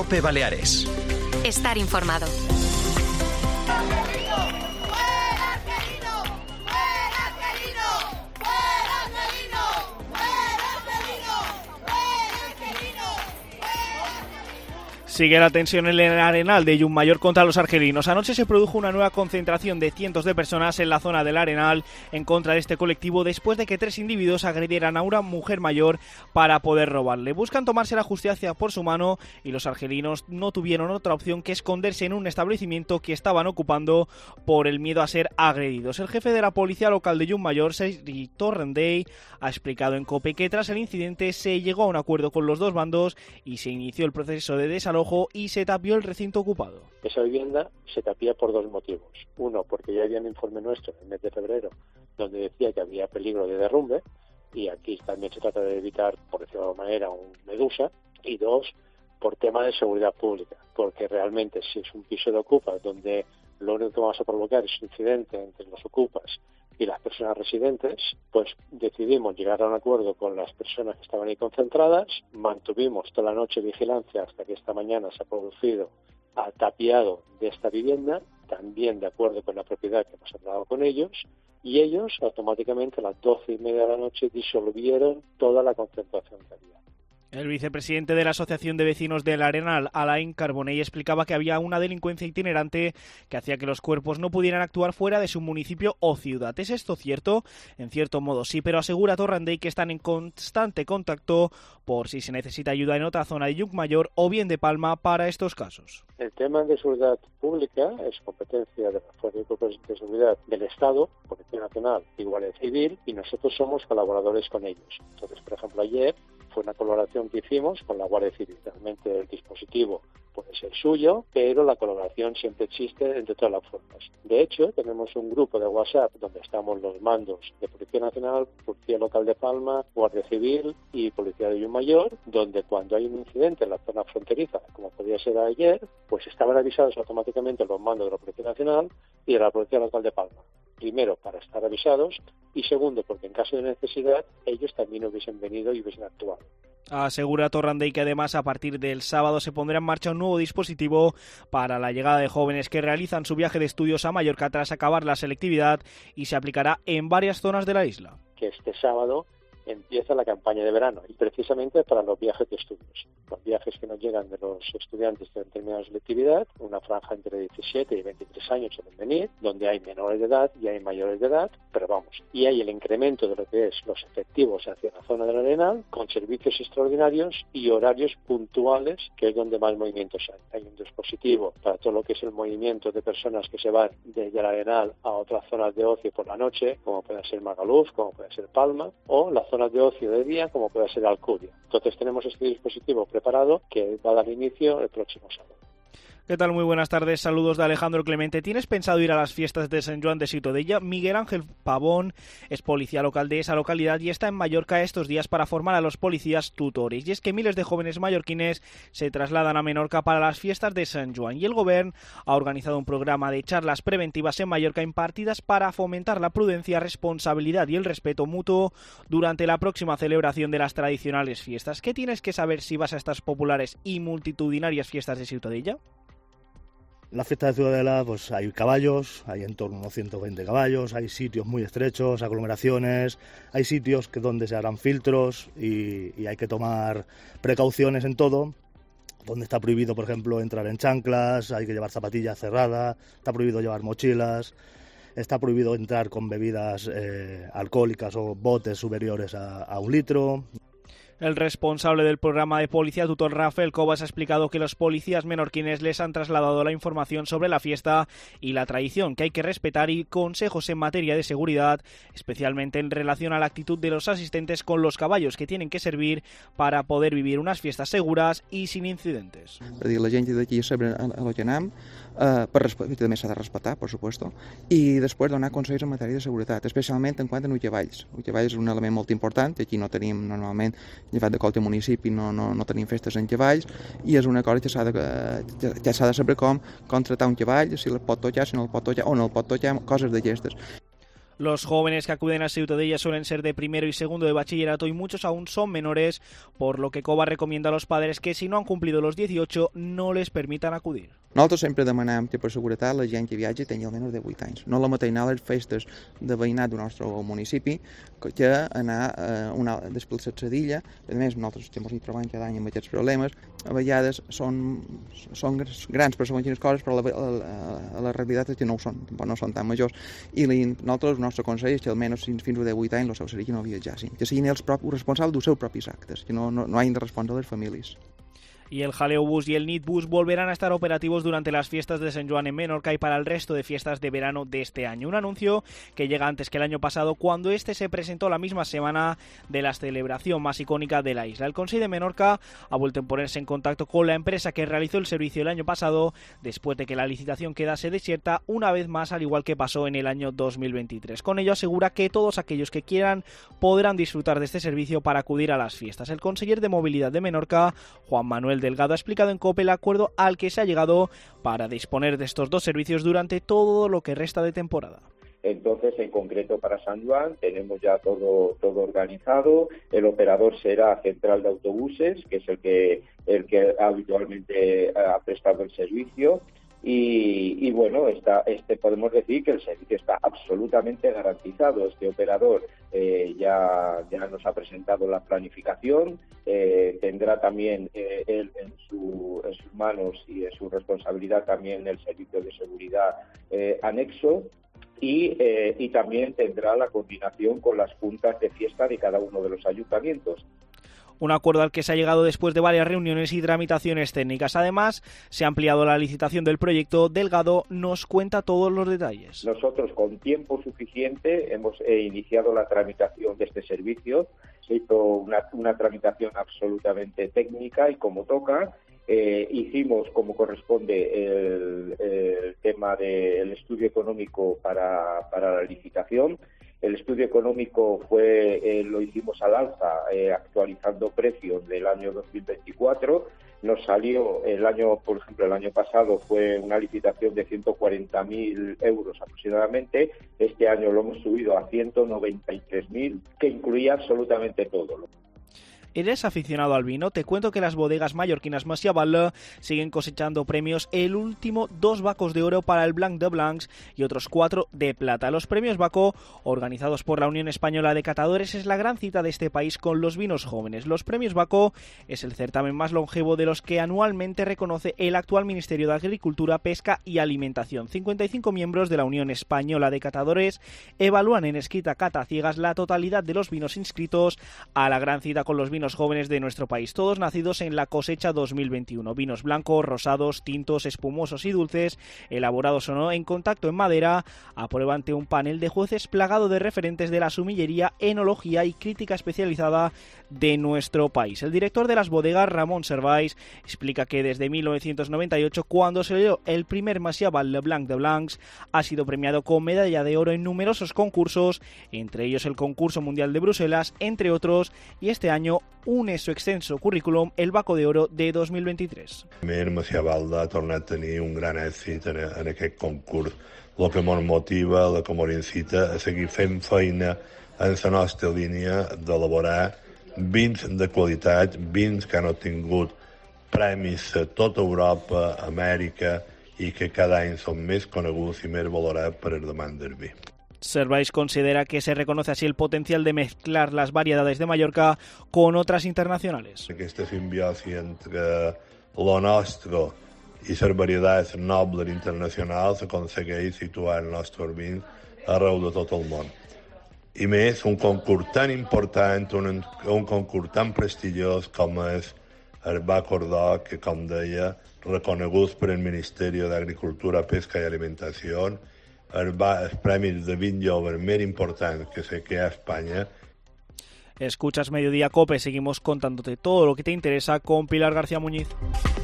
COPE Baleares. Estar informado. Sigue la tensión en el Arenal de Llucmajor contra los argelinos. Anoche se produjo una nueva concentración de cientos de personas en la zona del Arenal en contra de este colectivo después de que 3 individuos agredieran a una mujer mayor para poder robarle. Buscan tomarse la justicia por su mano y los argelinos no tuvieron otra opción que esconderse en un establecimiento que estaban ocupando por el miedo a ser agredidos. El jefe de la policía local de Llucmajor, Sergi Torrendey, ha explicado en COPE que tras el incidente se llegó a un acuerdo con los dos bandos y se inició el proceso de desalojo y se tapió el recinto ocupado. Esa vivienda se tapía por 2 motivos. Uno, porque ya había un informe nuestro en el mes de febrero donde decía que había peligro de derrumbe, y aquí también se trata de evitar, por decirlo de alguna manera, un medusa. Y 2, por tema de seguridad pública, porque realmente si es un piso de ocupas donde lo único que vamos a provocar es un incidente entre los ocupas y las personas residentes, pues decidimos llegar a un acuerdo con las personas que estaban ahí concentradas, mantuvimos toda la noche vigilancia hasta que esta mañana se ha producido tapiado de esta vivienda, también de acuerdo con la propiedad que hemos hablado con ellos, y ellos automáticamente a las 12:30 de la noche disolvieron toda la concentración que había. El vicepresidente de la Asociación de Vecinos del Arenal, Alain Carbonell, explicaba que había una delincuencia itinerante que hacía que los cuerpos no pudieran actuar fuera de su municipio o ciudad. ¿Es esto cierto? En cierto modo sí, pero asegura Torrendey que están en constante contacto por si se necesita ayuda en otra zona de Llucmajor o bien de Palma para estos casos. El tema de seguridad pública es competencia de las fuerzas de seguridad del Estado, Policía Nacional y Guardia Civil, y nosotros somos colaboradores con ellos. Entonces, por ejemplo, ayer fue una colaboración que hicimos con la Guardia Civil. Realmente el dispositivo puede ser suyo, pero la colaboración siempre existe entre todas las fuerzas. De hecho, tenemos un grupo de WhatsApp donde estamos los mandos de Policía Nacional, Policía Local de Palma, Guardia Civil y Policía de Llucmajor, donde cuando hay un incidente en la zona fronteriza, como podía ser ayer, pues estaban avisados automáticamente los mandos de la Policía Nacional y de la Policía Local de Palma. Primero, para estar avisados, y segundo, porque en caso de necesidad, ellos también hubiesen venido y hubiesen actuado. Asegura Torrendey que además a partir del sábado se pondrá en marcha un nuevo dispositivo para la llegada de jóvenes que realizan su viaje de estudios a Mallorca tras acabar la selectividad y se aplicará en varias zonas de la isla. Que este sábado empieza la campaña de verano y precisamente para los viajes de estudios. Los viajes que nos llegan de los estudiantes que han terminado selectividad, una franja entre 17 y 23 años suelen venir, donde hay menores de edad y hay mayores de edad, pero vamos, y hay el incremento de lo que es los efectivos hacia la zona del Arenal, con servicios extraordinarios y horarios puntuales, que es donde más movimientos hay. Hay un dispositivo para todo lo que es el movimiento de personas que se van desde el Arenal a otras zonas de ocio por la noche, como puede ser Magaluf, como puede ser Palma, o las zonas de ocio de día, como puede ser Alcudia. Entonces tenemos este dispositivo preparado que va a dar inicio el próximo sábado. ¿Qué tal? Muy buenas tardes, saludos de Alejandro Clemente. ¿Tienes pensado ir a las fiestas de Sant Joan de Ciutadella? Miguel Ángel Pavón es policía local de esa localidad y está en Mallorca estos días para formar a los policías tutores. Y es que miles de jóvenes mallorquines se trasladan a Menorca para las fiestas de Sant Joan y el Govern ha organizado un programa de charlas preventivas en Mallorca impartidas para fomentar la prudencia, responsabilidad y el respeto mutuo durante la próxima celebración de las tradicionales fiestas. ¿Qué tienes que saber si vas a estas populares y multitudinarias fiestas de Ciutadella? En la fiesta de Ciudadela pues hay caballos, hay en torno a unos 120 caballos, hay sitios muy estrechos, aglomeraciones, hay sitios donde se harán filtros y hay que tomar precauciones en todo. Donde está prohibido, por ejemplo, entrar en chanclas, hay que llevar zapatillas cerradas, está prohibido llevar mochilas, está prohibido entrar con bebidas alcohólicas o botes superiores a 1 litro. El responsable del programa de policía tutor Rafael Cobas ha explicado que los policías menorquines les han trasladado la información sobre la fiesta y la tradición que hay que respetar y consejos en materia de seguridad, especialmente en relación a la actitud de los asistentes con los caballos que tienen que servir para poder vivir unas fiestas seguras y sin incidentes. La gent d'aquí sabrà a lo que anem, també s'ha de respetar, per supuesto, i després donar consells en matèria de seguretat, especialment en quant a ullavalls. Ullavalls és un element molt important, que aquí no tenim normalment, llevat de qualsevol municipi no tenim festes en cavalls, i és una cosa que s'ha de saber com tratar un cavall, si el pot tocar, si no el pot tocar, o no el pot tocar, coses d'aquestes. Los jóvenes que acuden a Ciutadella suelen ser de primero y segundo de bachillerato y muchos aún son menores, por lo que COVA recomienda a los padres que si no han cumplido los 18 no les permitan acudir. Nosaltres sempre demanem que per seguretat la gent que viatja tingui almenys de 8 anys. No la mateix anar a les festes de veïnat del nostre municipi que anar a desplaçar-se d'illa. A més, nosaltres que ens hi trobem cada any amb aquests problemes, a vegades són grans per segons quines coses, però la realitat és que no ho són, no són tan majors. I nosaltres, el nostre consell és que almenys fins a 18 anys els seus serien no viatjassin, que siguin els responsables dels seus propis actes, que no hagin de respondre a les famílies. Y el Jaleo Bus y el Nit Bus volverán a estar operativos durante las fiestas de Sant Joan en Menorca y para el resto de fiestas de verano de este año. Un anuncio que llega antes que el año pasado, cuando este se presentó la misma semana de la celebración más icónica de la isla. El Consell de Menorca ha vuelto a ponerse en contacto con la empresa que realizó el servicio el año pasado, después de que la licitación quedase desierta una vez más, al igual que pasó en el año 2023. Con ello asegura que todos aquellos que quieran podrán disfrutar de este servicio para acudir a las fiestas. El conseller de Movilidad de Menorca, Juan Manuel Delgado, ha explicado en COPE el acuerdo al que se ha llegado para disponer de estos dos servicios durante todo lo que resta de temporada. Entonces, en concreto para Sant Joan, tenemos ya todo organizado. El operador será Central de Autobuses, que es el que habitualmente ha prestado el servicio. Y bueno, podemos decir que el servicio está absolutamente garantizado. Este operador ya nos ha presentado la planificación, tendrá también él en sus manos y en su responsabilidad también el servicio de seguridad anexo. Y también tendrá la coordinación con las juntas de fiesta de cada uno de los ayuntamientos. Un acuerdo al que se ha llegado después de varias reuniones y tramitaciones técnicas. Además, se ha ampliado la licitación del proyecto. Delgado nos cuenta todos los detalles. Nosotros, con tiempo suficiente, hemos iniciado la tramitación de este servicio. Se hizo una tramitación absolutamente técnica y como toca. Hicimos, como corresponde, el tema del estudio económico para la licitación. El estudio económico lo hicimos al alza, actualizando precios del año 2024. Nos salió por ejemplo, el año pasado fue una licitación de 140.000 euros aproximadamente. Este año lo hemos subido a 193.000, que incluía absolutamente todo. ¿Eres aficionado al vino? Te cuento que las bodegas mallorquinas Masia Batlle siguen cosechando premios. El último, 2 Bacos de oro para el Blanc de Blancs y otros 4 de plata. Los premios Baco, organizados por la Unión Española de Catadores, es la gran cita de este país con los vinos jóvenes. Los premios Baco es el certamen más longevo de los que anualmente reconoce el actual Ministerio de Agricultura, Pesca y Alimentación. 55 miembros de la Unión Española de Catadores evalúan en escrita cata ciegas la totalidad de los vinos inscritos a la gran cita con los vinos jóvenes de nuestro país, todos nacidos en la cosecha 2021. Vinos blancos, rosados, tintos, espumosos y dulces, elaborados o no en contacto en madera, aprueba ante un panel de jueces plagado de referentes de la sumillería, enología y crítica especializada de nuestro país. El director de las bodegas, Ramón Servais, explica que desde 1998, cuando se dio el primer Masia Batlle Blanc de Blancs, ha sido premiado con medalla de oro en numerosos concursos, entre ellos el concurso mundial de Bruselas, entre otros, y este año une su extenso currículum el Baco de Oro de 2023. El Masia Batlle ha tornat a tenir un gran èxit en aquest concurs, el que ens motiva, el que ens incita a seguir fent feina en la nostra línia d'elaborar vins de qualitat, vins que han obtingut premis a tota Europa, Amèrica i que cada any són més coneguts i més valorats per el demanda del vi. Servais considera que se reconoce así el potencial de mezclar las variedades de Mallorca con otras internacionales. Aquesta simbiosi entre lo nostre i les varietats nobles internacionals aconsegueix situar el nostre vi arreu de tot el món. I més, un concurs tan important, un concurs tan prestigiós com és el Baco d'Or, que, com deia, reconegut per el Ministeri d'Agricultura, Pesca i Alimentació, els premis de vin jove més importants que sé que hi ha a España. Escuchas Mediodía Cope, seguimos contándote todo lo que te interesa con Pilar García Muñiz.